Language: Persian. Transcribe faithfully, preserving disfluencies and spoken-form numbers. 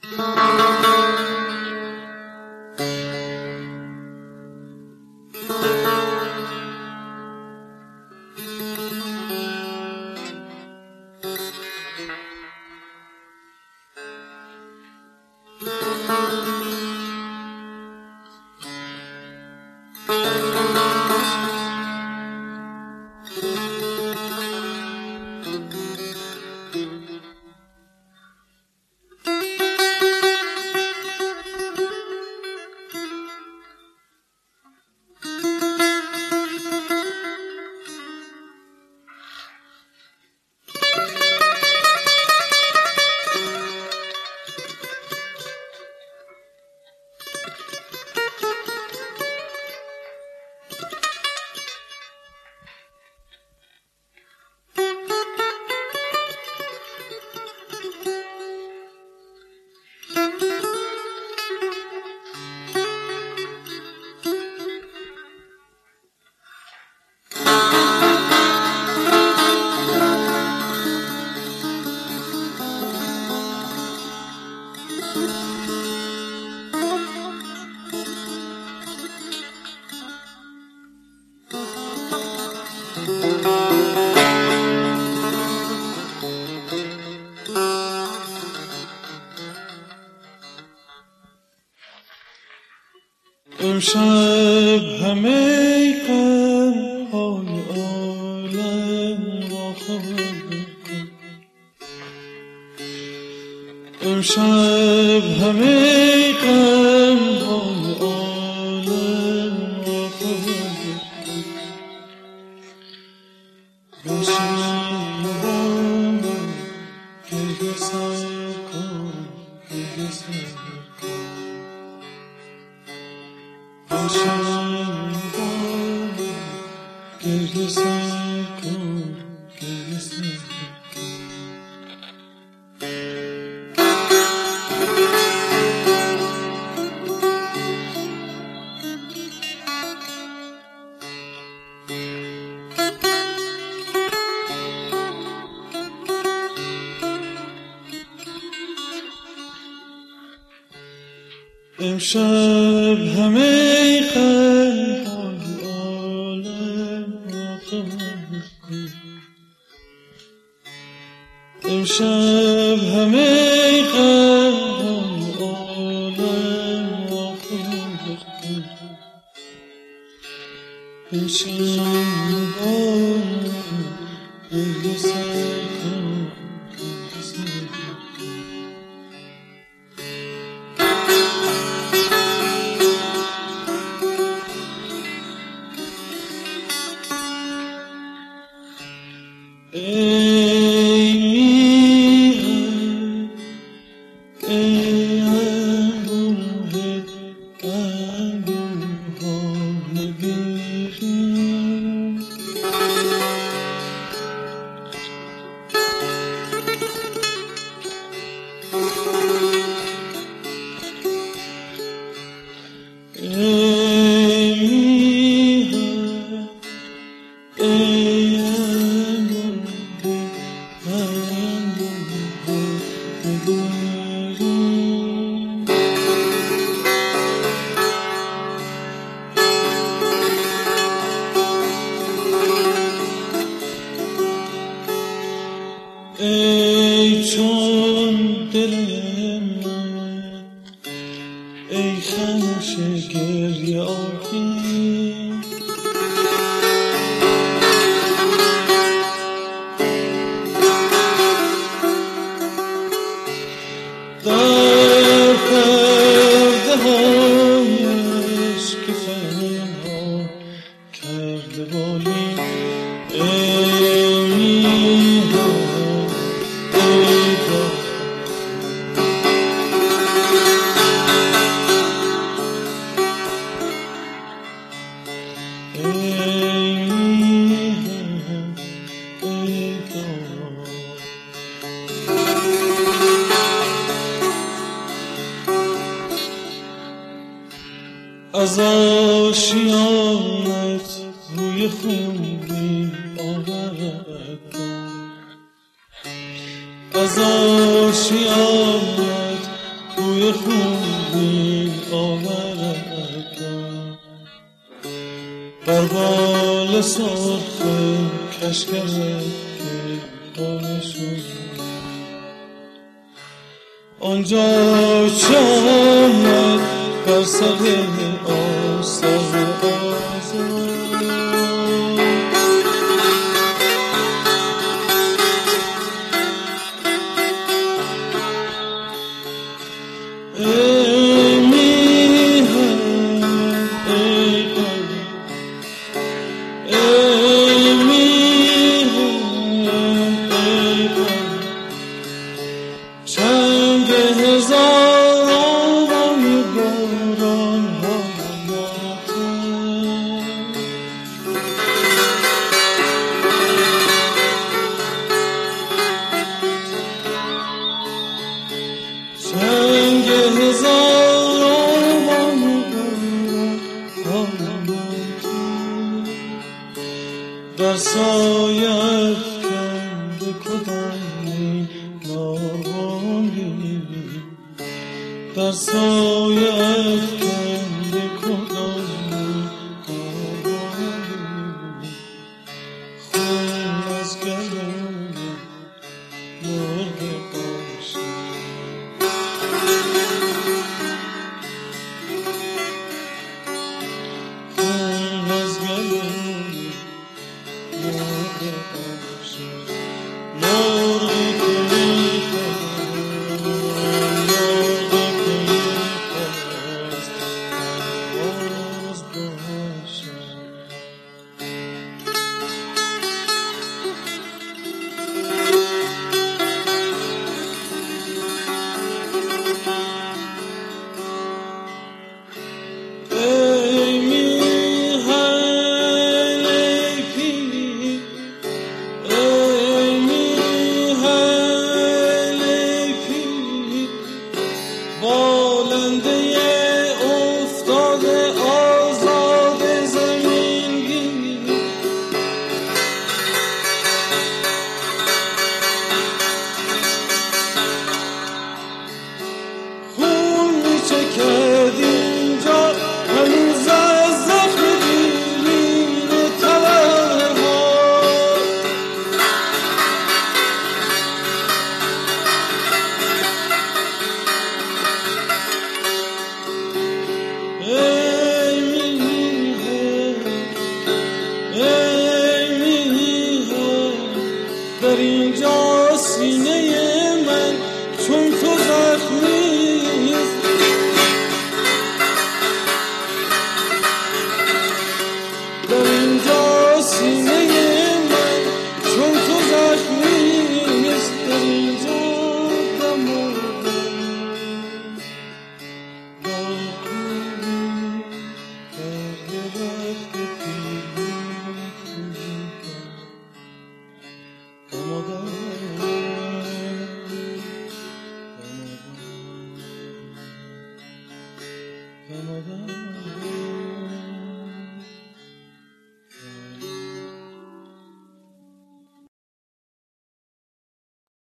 امشب همه غم‌های عالم را خبر کن، امشب همه غم‌های عالم را خبر کن. بنشین با من گریه سر کن، گریه سر کن. بنشین با من گریه سر کن، گریه سر کن. امشب همه غم‌های عالم را خبر کن، امشب همه غم‌های عالم را خبر کن. بنشین با من گریه سر کن، گریه سر کن. ای میهن ای انبوه انبوها نگیریم، ای میهن ای ای چون دل من ای خموش گریه آهی، در پرده هایش که پنهان کرده بالی. ای میهن ای با ای میهن ای با از آشیانت بوی خونی آورد کن، از آشیانت روی خوبی آوردم بر بال سرخ کشکش پیکان شد آنجا چه آمد بر سر آسر آزاد ای میهن ای قلب ای میهن ای قلب چنگ هزاران باران ها چنگ هزاران باران در سایه افکنده کدام نامی در سایه افکنده کدام نامی خون از گلوی مرغ قاشق خون از گلوی مرغ قاشق مرغی که می‌خواست مرغی که می‌خواست پرواز باشد ای میهن ای پیر ای میهن ای پیر بالنده افتاده آزاد زمین گیر خون میچکد اینجا هنوز از زخم دیرین تبه ها ای میهن ای میهن در اینجا سینه من چون تو زخمیست در اینجا سینه من چون تو زخمیست در اینجا دم و دم با خوبی در درخت پیری دم و دم دم و دم